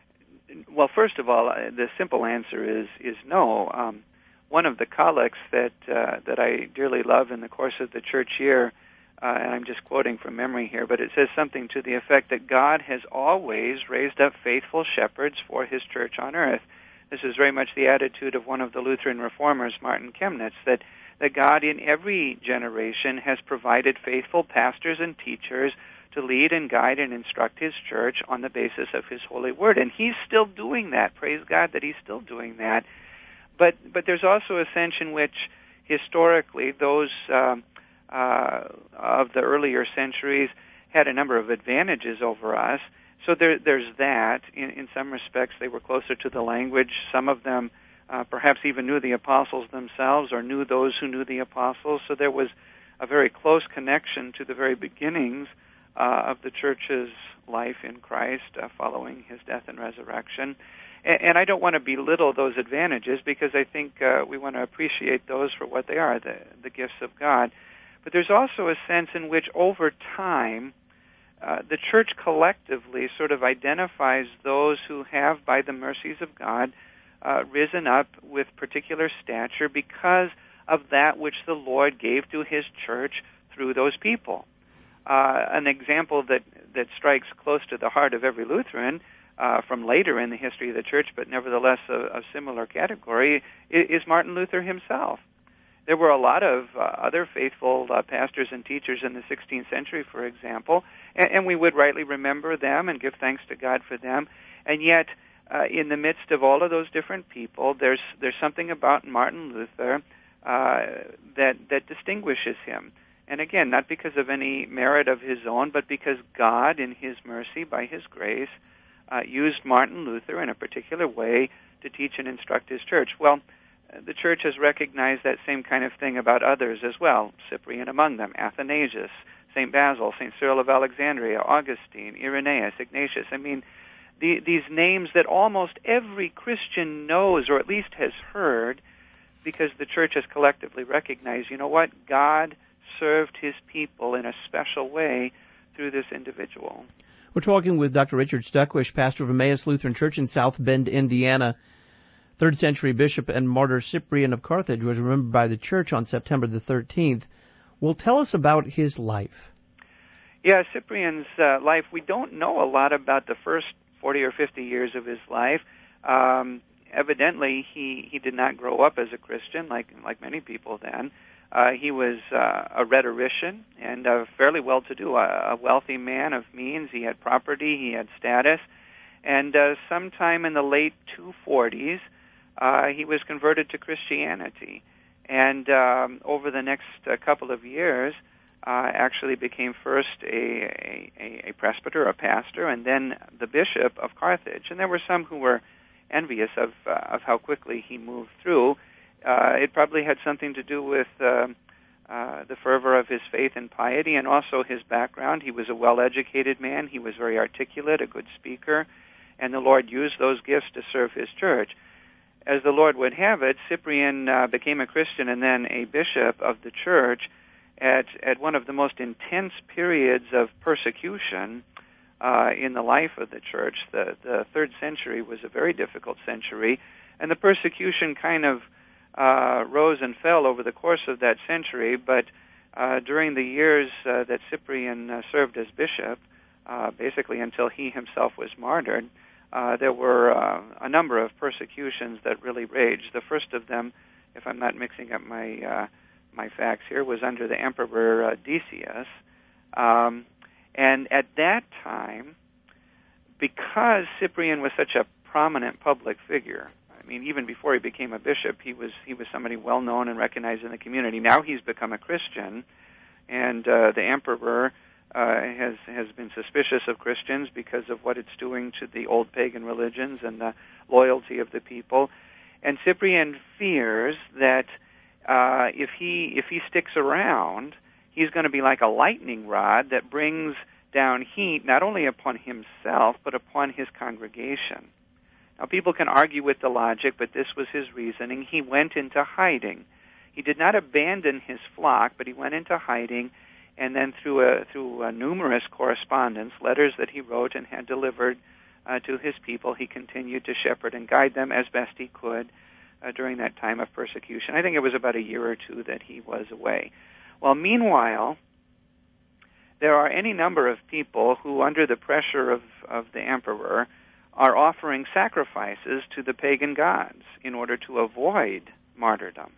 well, first of all, uh, the simple answer is is no. Um, one of the collects that uh, that I dearly love in the course of the church year, Uh, and I'm just quoting from memory here, but it says something to the effect that God has always raised up faithful shepherds for his church on earth. This is very much the attitude of one of the Lutheran reformers, Martin Chemnitz, that, that God in every generation has provided faithful pastors and teachers to lead and guide and instruct his church on the basis of his holy word. And he's still doing that. Praise God that he's still doing that. But, but there's also a sense in which historically those Um, Uh, of the earlier centuries had a number of advantages over us. So there, there's that. In, in some respects, they were closer to the language. Some of them uh, perhaps even knew the apostles themselves, or knew those who knew the apostles. So there was a very close connection to the very beginnings uh, of the church's life in Christ uh, following his death and resurrection. And, and I don't want to belittle those advantages, because I think uh, we want to appreciate those for what they are, the, the gifts of God. But there's also a sense in which over time uh, the church collectively sort of identifies those who have, by the mercies of God, uh, risen up with particular stature because of that which the Lord gave to his church through those people. Uh, an example that, that strikes close to the heart of every Lutheran uh, from later in the history of the church, but nevertheless a, a similar category, is Martin Luther himself. There were a lot of uh, other faithful uh, pastors and teachers in the sixteenth century, for example, and, and we would rightly remember them and give thanks to God for them. And yet, uh, in the midst of all of those different people, there's there's something about Martin Luther uh, that that distinguishes him. And again, not because of any merit of his own, but because God, in His mercy, by His grace, uh, used Martin Luther in a particular way to teach and instruct his church. Well, the church has recognized that same kind of thing about others as well, Cyprian among them, Athanasius, Saint Basil, Saint Cyril of Alexandria, Augustine, Irenaeus, Ignatius. I mean, the, these names that almost every Christian knows, or at least has heard, because the church has collectively recognized, you know what, God served His people in a special way through this individual. We're talking with Doctor Richard Stuckwish, pastor of Emmaus Lutheran Church in South Bend, Indiana. Third century bishop and martyr Cyprian of Carthage was remembered by the church on September the thirteenth. Well, tell us about his life. Yeah, Cyprian's uh, life, we don't know a lot about the first forty or fifty years of his life. Um, evidently, he, he did not grow up as a Christian like like many people then. Uh, he was uh, a rhetorician and uh, fairly well-to-do, a, a wealthy man of means. He had property, he had status, and uh, sometime in the late two forties, uh, he was converted to Christianity. And um, over the next uh, couple of years, uh, actually became first a, a, a presbyter, a pastor, and then the bishop of Carthage. And there were some who were envious of uh, of how quickly he moved through. Uh, it probably had something to do with uh, uh, the fervor of his faith and piety, and also his background. He was a well-educated man. He was very articulate, a good speaker, and the Lord used those gifts to serve His church. As the Lord would have it, Cyprian uh, became a Christian and then a bishop of the church at at one of the most intense periods of persecution uh, in the life of the church. The the third century was a very difficult century, and the persecution kind of Uh, rose and fell over the course of that century, but uh, during the years uh, that Cyprian uh, served as bishop, uh, basically until he himself was martyred, uh, there were uh, a number of persecutions that really raged. The first of them, if I'm not mixing up my uh, my facts here, was under the Emperor uh, Decius. Um, and at that time, because Cyprian was such a prominent public figure, I mean, even before he became a bishop, he was he was somebody well known and recognized in the community. Now he's become a Christian, and uh, the emperor uh, has has been suspicious of Christians because of what it's doing to the old pagan religions and the loyalty of the people. And Cyprian fears that uh, if he if he sticks around, he's going to be like a lightning rod that brings down heat not only upon himself but upon his congregation. Now, people can argue with the logic, but this was his reasoning. He went into hiding. He did not abandon his flock, but he went into hiding, and then through a, through a numerous correspondence, letters that he wrote and had delivered uh, to his people, he continued to shepherd and guide them as best he could uh, during that time of persecution. I think it was about a year or two that he was away. Well, meanwhile, there are any number of people who, under the pressure of, of the emperor, are offering sacrifices to the pagan gods in order to avoid martyrdom.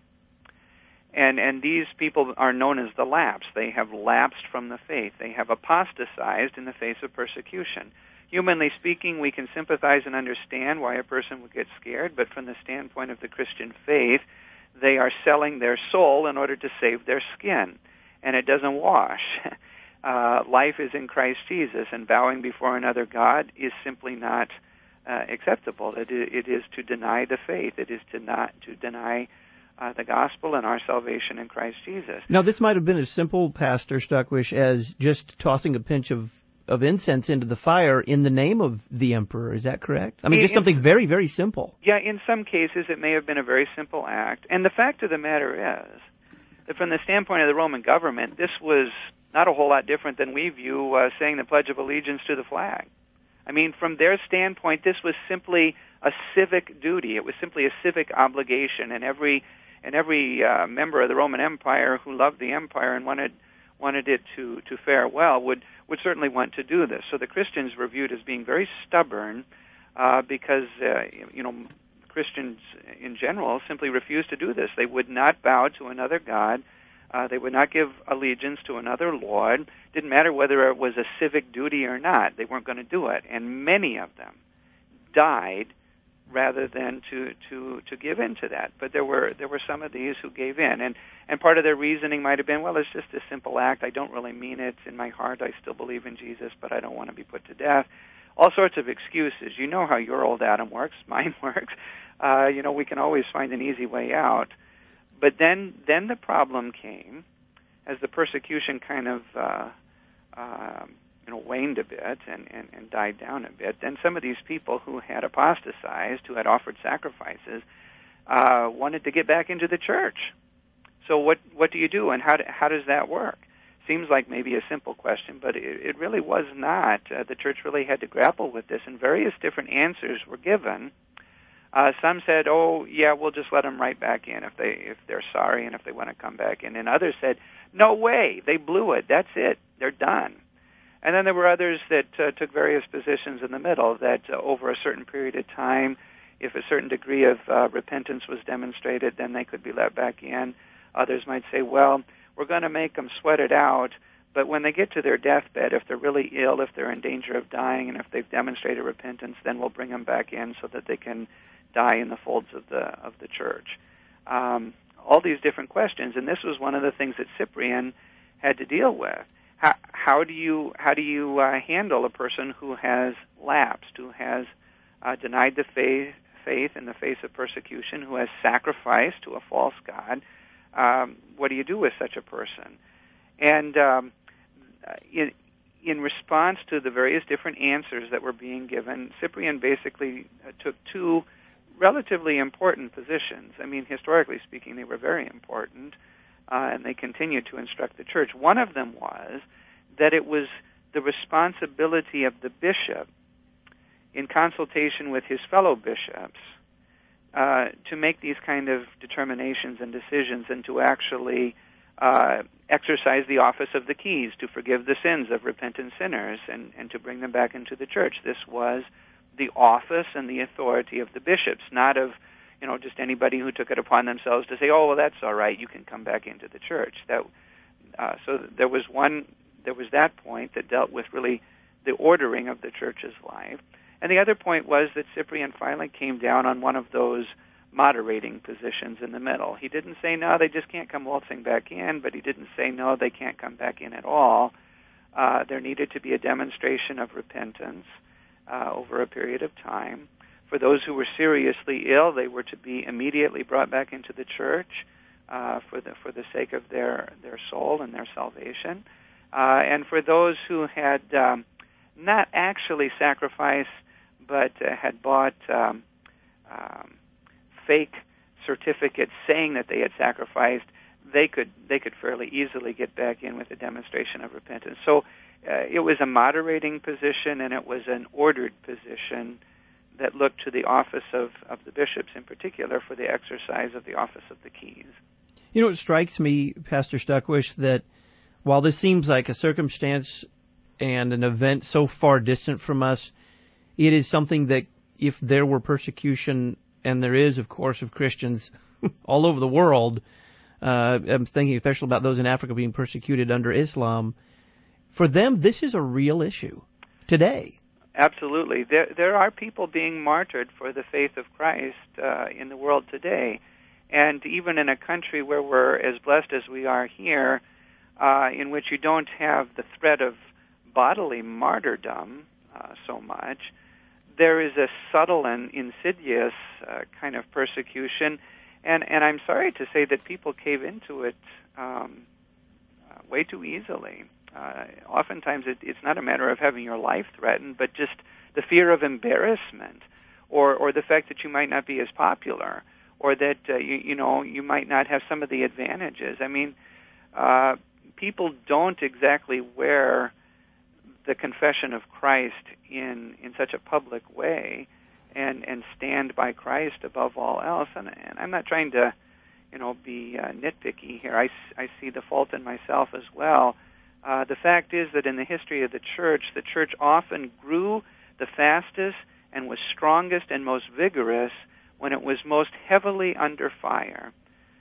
And and these people are known as the lapsed. They have lapsed from the faith. They have apostatized in the face of persecution. Humanly speaking, we can sympathize and understand why a person would get scared, but from the standpoint of the Christian faith, they are selling their soul in order to save their skin, and it doesn't wash. Uh, life is in Christ Jesus, and bowing before another God is simply not uh, acceptable. It, it is to deny the faith. It is to not to deny uh, the gospel and our salvation in Christ Jesus. Now, this might have been as simple, Pastor Stuckwish, as just tossing a pinch of, of incense into the fire in the name of the emperor. Is that correct? I mean, just in, something very, very simple. Yeah, in some cases it may have been a very simple act. And the fact of the matter is that from the standpoint of the Roman government, this was not a whole lot different than we view uh, saying the Pledge of Allegiance to the flag. I mean, from their standpoint, this was simply a civic duty. It was simply a civic obligation, and every and every uh, member of the Roman Empire who loved the empire and wanted wanted it to, to fare well would, would certainly want to do this. So the Christians were viewed as being very stubborn uh, because, uh, you know, Christians in general simply refused to do this. They would not bow to another god. Uh, they would not give allegiance to another lord. Didn't matter whether it was a civic duty or not. They weren't going to do it. And many of them died rather than to, to, to give in to that. But there were there were some of these who gave in, and, and part of their reasoning might have been, well, it's just a simple act. I don't really mean it. In my heart, I still believe in Jesus, but I don't want to be put to death. All sorts of excuses. You know how your old Adam works. Mine works. Uh, you know, we can always find an easy way out. But then, then the problem came as the persecution kind of uh, uh, you know, waned a bit and, and, and died down a bit. Then some of these people who had apostatized, who had offered sacrifices, uh, wanted to get back into the church. So what what do you do, and how do, how does that work? Seems like maybe a simple question, but it, it really was not. Uh, the church really had to grapple with this, and various different answers were given. Uh, some said, "Oh, yeah, we'll just let them right back in if they if they're sorry and if they want to come back in." And others said, "No way, they blew it. That's it. They're done." And then there were others that uh, took various positions in the middle, that uh, over a certain period of time, if a certain degree of uh, repentance was demonstrated, then they could be let back in. Others might say, well, we're going to make them sweat it out, but when they get to their deathbed, if they're really ill, if they're in danger of dying, and if they've demonstrated repentance, then we'll bring them back in so that they can die in the folds of the of the church. Um, all these different questions, and this was one of the things that Cyprian had to deal with. How, how do you how do you uh, handle a person who has lapsed, who has uh, denied the faith, faith in the face of persecution, who has sacrificed to a false god? Um, what do you do with such a person? And um, in, in response to the various different answers that were being given, Cyprian basically uh, took two relatively important positions. I mean, historically speaking, they were very important. Uh, and they continued to instruct the church. One of them was that it was the responsibility of the bishop, in consultation with his fellow bishops, uh, to make these kind of determinations and decisions, and to actually uh, exercise the office of the keys, to forgive the sins of repentant sinners and, and to bring them back into the church. This was the office and the authority of the bishops, not of you know, just anybody who took it upon themselves to say, oh, well, that's all right, you can come back into the church. That, uh, so there was one, there was that point that dealt with really the ordering of the church's life. And the other point was that Cyprian finally came down on one of those moderating positions in the middle. He didn't say, no, they just can't come waltzing back in, but he didn't say, no, they can't come back in at all. Uh, there needed to be a demonstration of repentance uh, over a period of time. For those who were seriously ill, they were to be immediately brought back into the church uh, for the for the sake of their, their soul and their salvation. Uh, and for those who had um, not actually sacrificed, but uh, had bought um, um, fake certificates saying that they had sacrificed, they could they could fairly easily get back in with a demonstration of repentance. So uh, it was a moderating position, and it was an ordered position that looked to the office of, of the bishops in particular for the exercise of the office of the keys. You know, it strikes me, Pastor Stuckwish, that while this seems like a circumstance and an event so far distant from us, it is something that if there were persecution, and there is, of course, of Christians all over the world, uh, I'm thinking especially about those in Africa being persecuted under Islam, for them this is a real issue today. Absolutely. There there are people being martyred for the faith of Christ uh, in the world today. And even in a country where we're as blessed as we are here, uh, in which you don't have the threat of bodily martyrdom uh, so much, there is a subtle and insidious uh, kind of persecution. And, and I'm sorry to say that people cave into it um, uh, way too easily. Uh, oftentimes it, it's not a matter of having your life threatened, but just the fear of embarrassment, or, or the fact that you might not be as popular, or that uh, you, you know you might not have some of the advantages. I mean, uh, people don't exactly wear the confession of Christ in, in such a public way, and, and stand by Christ above all else. And, and I'm not trying to, you know, be uh, nitpicky here. I, I see the fault in myself as well. Uh, the fact is that in the history of the church, the church often grew the fastest and was strongest and most vigorous when it was most heavily under fire.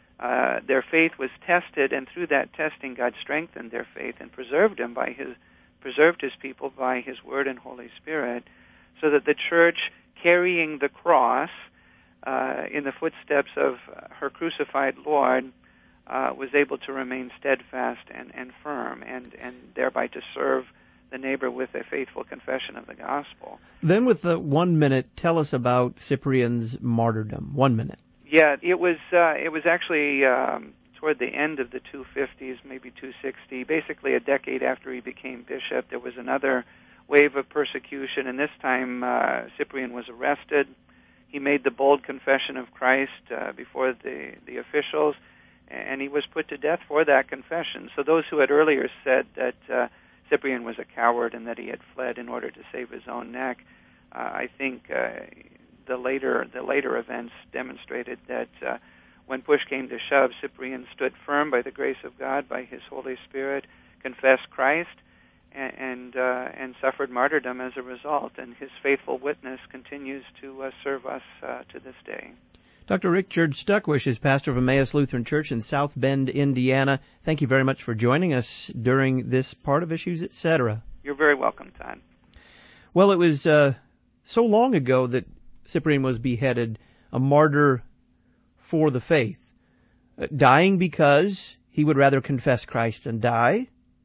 Uh, their faith was tested, and through that testing, God strengthened their faith and preserved them by His preserved His people by His Word and Holy Spirit, so that the church carrying the cross uh, in the footsteps of her crucified Lord, uh, was able to remain steadfast and, and firm, and, and thereby to serve the neighbor with a faithful confession of the gospel. Then with the one minute, tell us about Cyprian's martyrdom. One minute. Yeah, it was uh, it was actually um, toward the end of the two fifties, maybe two sixty, basically a decade after he became bishop. There was another wave of persecution, and this time uh, Cyprian was arrested. He made the bold confession of Christ uh, before the, the officials, and he was put to death for that confession. So those who had earlier said that uh, Cyprian was a coward and that he had fled in order to save his own neck, uh, I think uh, the later the later events demonstrated that uh, when push came to shove, Cyprian stood firm by the grace of God, by his Holy Spirit, confessed Christ, and and, uh, and suffered martyrdom as a result. And his faithful witness continues to uh, serve us uh, to this day. Doctor Richard Stuckwish is pastor of Emmaus Lutheran Church in South Bend, Indiana. Thank you very much for joining us during this part of Issues, et cetera. You're very welcome, Todd. Well, it was uh, so long ago that Cyprian was beheaded, a martyr for the faith, uh, dying because he would rather confess Christ and die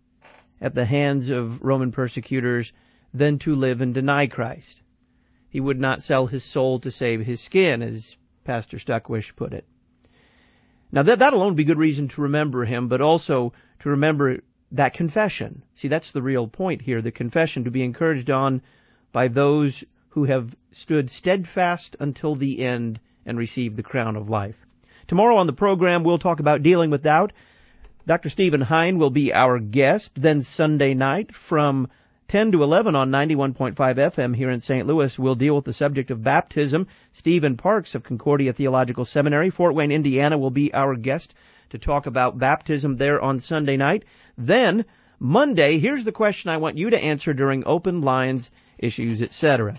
at the hands of Roman persecutors than to live and deny Christ. He would not sell his soul to save his skin, as Pastor Stuckwish put it. Now, that, that alone would be good reason to remember him, but also to remember that confession. See, that's the real point here, the confession to be encouraged on by those who have stood steadfast until the end and received the crown of life. Tomorrow on the program, we'll talk about dealing with doubt. Doctor Stephen Hein will be our guest. Then Sunday night from ten to eleven on ninety-one point five F M here in Saint Louis, we'll deal with the subject of baptism. Stephen Parks of Concordia Theological Seminary, Fort Wayne, Indiana, will be our guest to talk about baptism there on Sunday night. Then, Monday, here's the question I want you to answer during Open Lines, Issues, et cetera.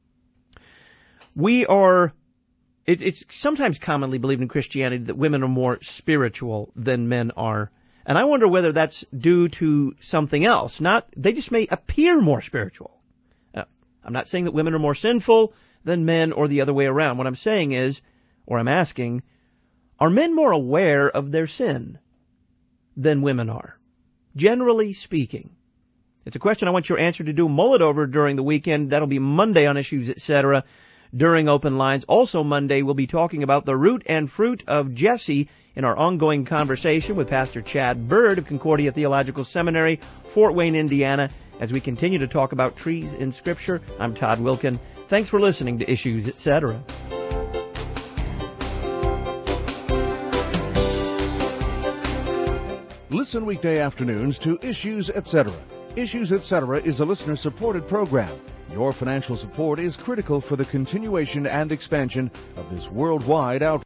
We are, it, it's sometimes commonly believed in Christianity that women are more spiritual than men are. And I wonder whether that's due to something else. Not, they just may appear more spiritual. Uh, I'm not saying that women are more sinful than men or the other way around. What I'm saying is, or I'm asking, are men more aware of their sin than women are? Generally speaking. It's a question I want your answer to do. Mull it over during the weekend. That'll be Monday on Issues, et cetera, during Open Lines. Also Monday, we'll be talking about the root and fruit of Jesse in our ongoing conversation with Pastor Chad Bird of Concordia Theological Seminary, Fort Wayne, Indiana, as we continue to talk about trees in Scripture. I'm Todd Wilkin. Thanks for listening to Issues, et cetera. Listen weekday afternoons to Issues, et cetera. Issues, et cetera is a listener-supported program. Your financial support is critical for the continuation and expansion of this worldwide outreach.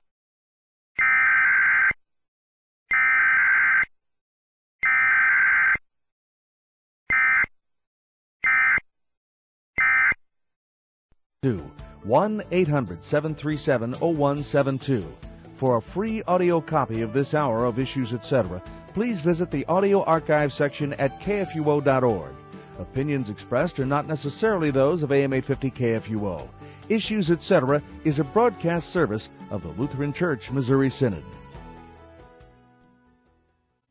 one eight hundred seven three seven oh one seven two. For a free audio copy of this hour of Issues, et cetera, please visit the audio archive section at K F U O dot org. Opinions expressed are not necessarily those of A M eight fifty K F U O. Issues, et cetera is a broadcast service of the Lutheran Church Missouri Synod.